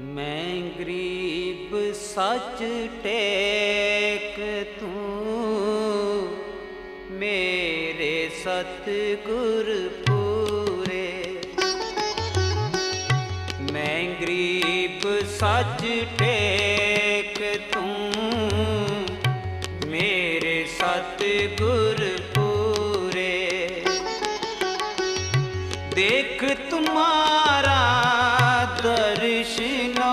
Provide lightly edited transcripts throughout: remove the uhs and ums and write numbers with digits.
मैं गरीब सच टेक तूं मेरे सतगुर पूरे। मैं गरीब सच टेक तूं मेरे सतगुर पूरे। देख तुम्हारा दर्शनो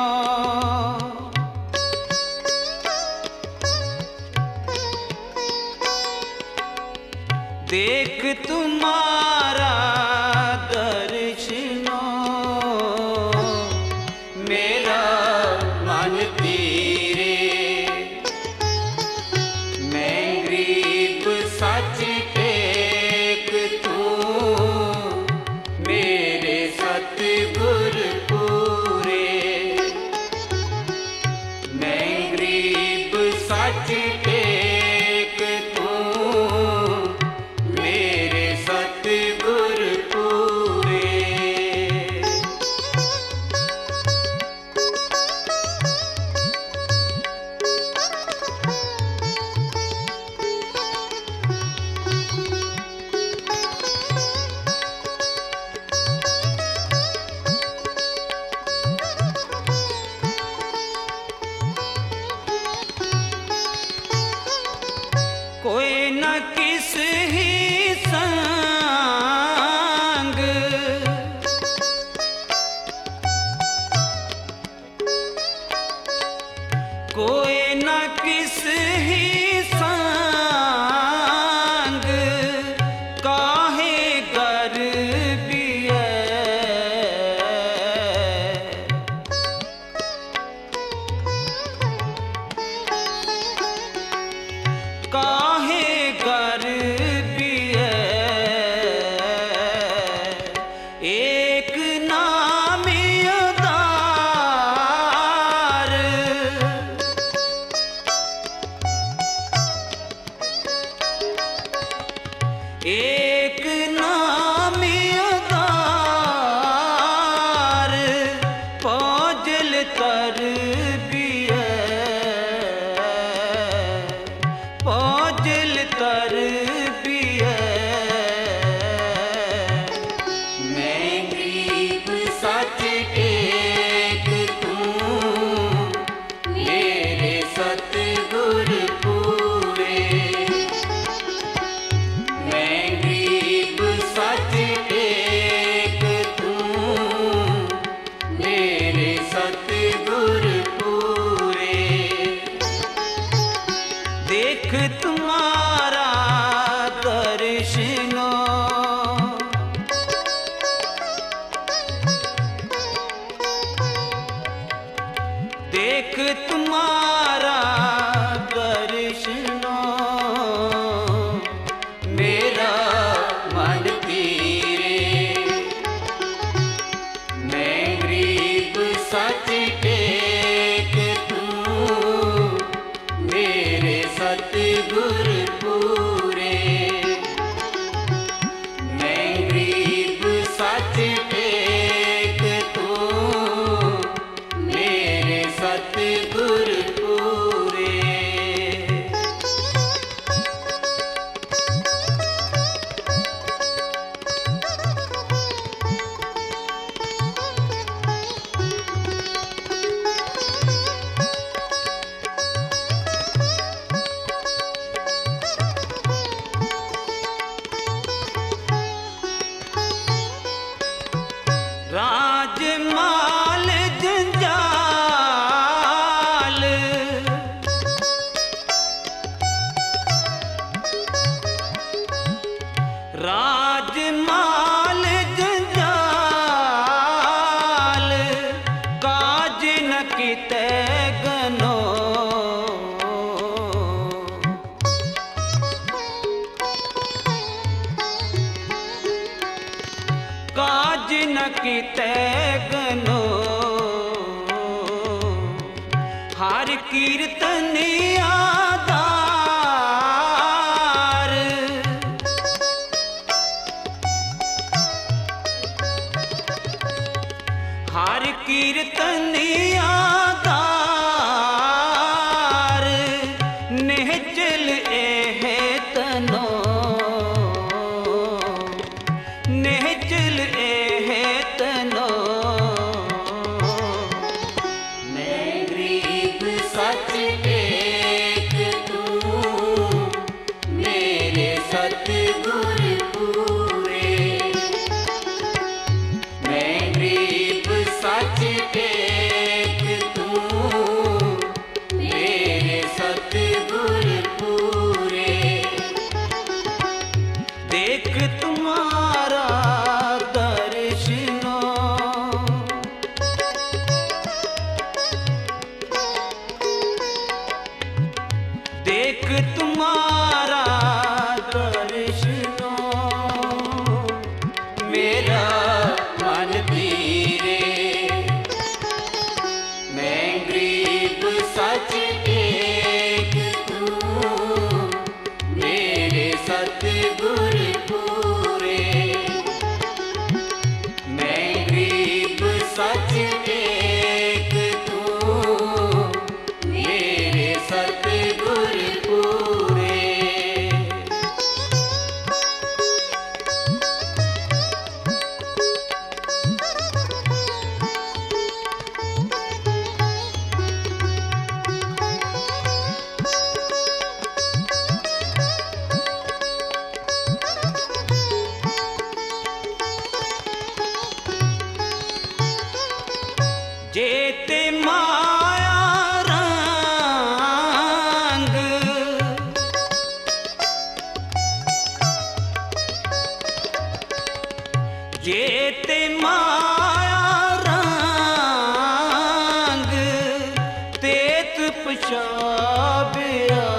देख तुम्हारा दर्शनो मेरा मन पीरे। मैं गरीब सच टेक तूं मेरे सतगुर पूरे। मैं गरीब सच टेक तूं मेरे सतगुर पूरे। कोई न किस ही संग कोई न किस ही संग काहे गर्बिए। काहे गर्बिए एक नाम उदार। एक नाम उदार पौजल तरबिए। पौजल तरबिए। मैं गरीब सच टेक तूं मेरे सतगुर पूरे। मैं गरीब सच टेक तूं मेरे सतगुर पूरे। देख तुम्हारा दर्शनो देख तुम्हारा दर्शनो मेरा मन पीरे। मैं गरीब सच टेक तूं मेरे सतगुर पूरे। मैं गरीब सच टेक तूं मेरे सतगुर पूरे। राजमाल जंजाल राजमाल जंजाल काज न किते गनो। काज न किते गनो हर कीर्तन आधार। हर कीर्तन जेते माया रंग, जेते माया रंग, तेत पछाबिया।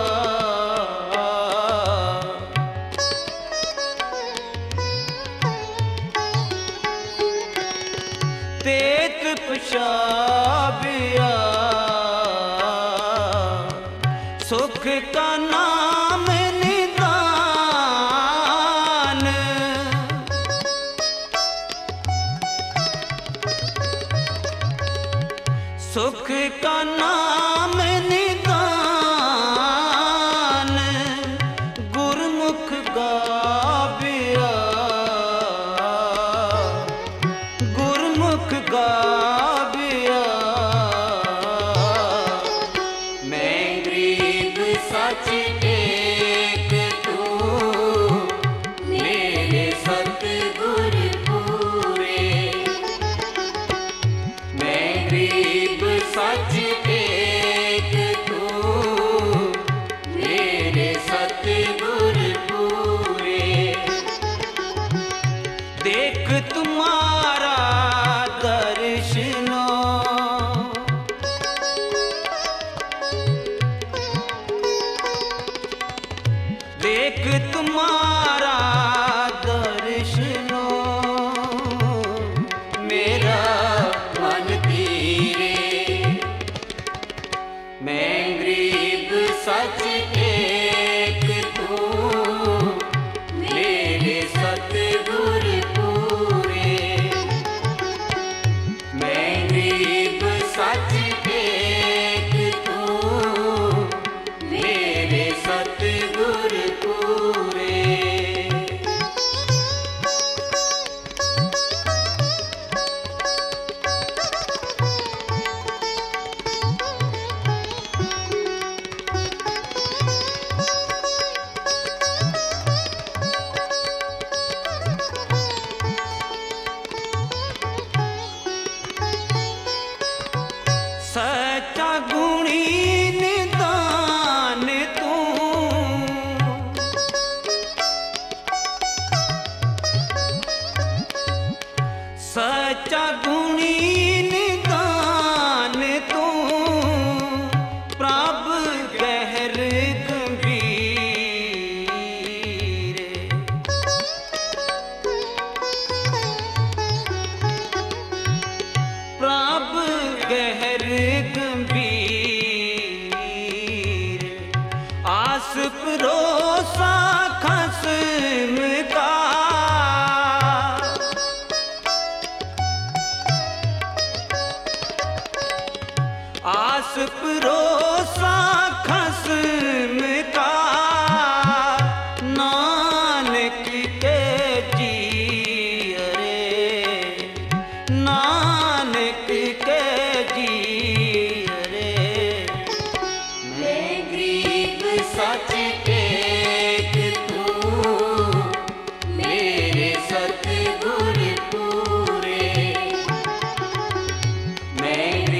तेत पछाबिया, सुख का नाम निदान, सुख का नाम निदान, गुरमुख गाबिया, गुरमुख गाबिया। मैं गरीब सच एक तू, मेरे सतगुर पूरे। मैं गरीब सच एक तू, मेरे सतगुर पूरे। देख तुम्हारा दर्शनो, देख तुम्हारा दर्शनो, मेरा मन धीरे। मैं गरीब सच एक तू, मेरे सतगुर पूरे। मैं गरीब सच एक तू, मेरे सतगुर पूरे। सच्चा गुणी निदान तू, सच्चा गुणी निदान तू, प्रभ गहर गंभीर। प्रभ गहर गंभीर, आस परोसा खसम का, आस परोसा खसम का। नानक के जियरे, नानक के जियरे। मैं गरीब सच एक तू, मेरे सतगुर पूरे। मैं